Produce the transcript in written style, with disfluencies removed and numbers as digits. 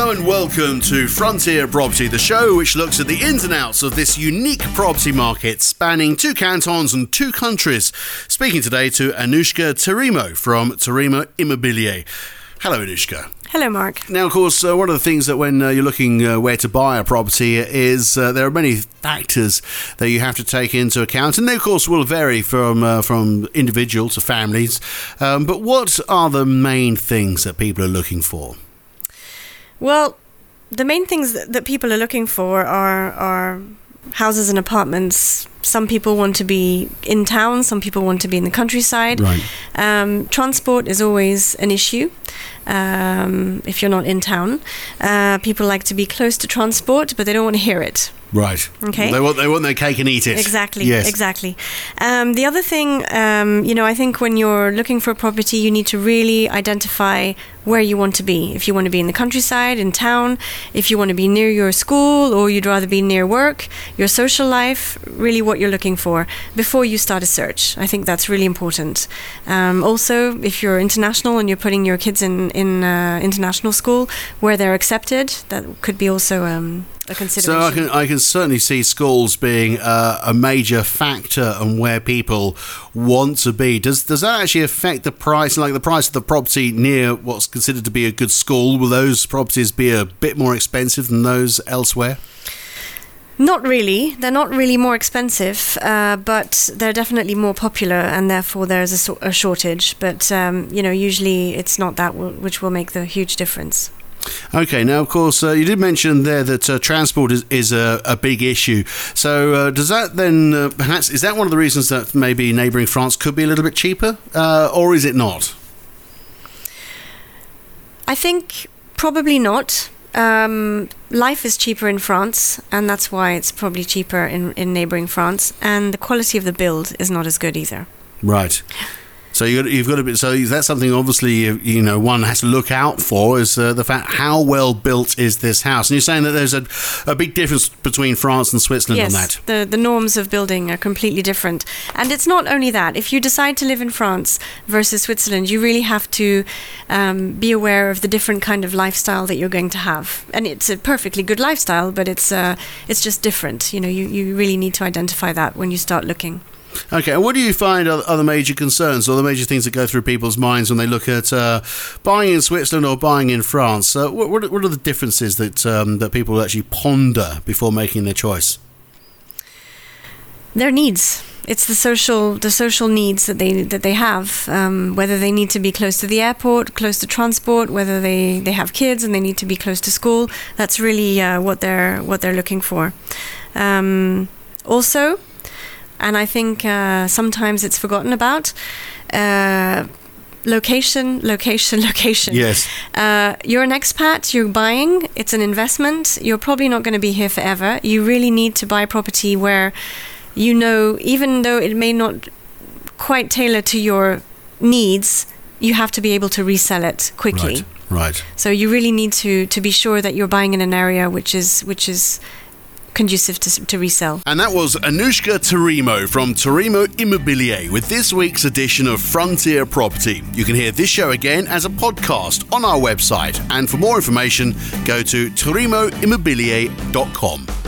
Hello and welcome to Frontier Property, the show which looks at the ins and outs of this unique property market spanning 2 cantons and 2 countries. Speaking today to Anushka Terimo from Terimo Immobilier. Hello, Anushka. Hello, Mark. Now, of course, one of the things that when you're looking where to buy a property is there are many factors that you have to take into account, and they, of course, will vary from individual to families. But what are the main things that people are looking for? Well, the main things that people are looking for are houses and apartments. Some people want to be in town, some people want to be in the countryside. Right. Transport is always an issue if you're not in town. People like to be close to transport, but they don't want to hear it. Right. Okay. They want their cake and eat it. Exactly. Yes. Exactly. The other thing, I think when you're looking for a property, you need to really identify where you want to be. If you want to be in the countryside, in town, if you want to be near your school, or you'd rather be near work, your social life, really what you're looking for before you start a search. I think that's really important. Also, if you're international and you're putting your kids in international school where they're accepted, that could be also a consideration. So I can certainly see schools being a major factor on where people want to be. Does that actually affect the price? Like the price of the property near what's considered to be a good school, will those properties be a bit more expensive than those elsewhere? Not really. They're not really more expensive, but they're definitely more popular, and therefore there's a shortage. But usually it's not that which will make the huge difference. Okay, now, of course, you did mention there that transport is a big issue. So does that then, perhaps, is that one of the reasons that maybe neighbouring France could be a little bit cheaper, or is it not? I think probably not. Life is cheaper in France, and that's why it's probably cheaper in neighbouring France, and the quality of the build is not as good either. Right. So you've got to be. So that's something obviously one has to look out for is the fact how well built is this house. And you're saying that there's a big difference between France and Switzerland on that. Yes, the norms of building are completely different. And it's not only that. If you decide to live in France versus Switzerland, you really have to be aware of the different kind of lifestyle that you're going to have. And it's a perfectly good lifestyle, but it's just different. You really need to identify that when you start looking. Okay, and what do you find are the major concerns or the major things that go through people's minds when they look at buying in Switzerland or buying in France? What are the differences that people actually ponder before making their choice? Their needs. It's the social needs that they have. Whether they need to be close to the airport, close to transport, whether they have kids and they need to be close to school. That's really what they're looking for. Also. And I think sometimes it's forgotten about. Location. Yes. You're an expat, you're buying, it's an investment. You're probably not going to be here forever. You really need to buy property where even though it may not quite tailor to your needs, you have to be able to resell it quickly. Right. So you really need to be sure that you're buying in an area which is conducive to resell. And that was Anushka Terimo from Terimo Immobilier with this week's edition of Frontier Property. You can hear this show again as a podcast on our website. And for more information, go to terimoimmobilier.com.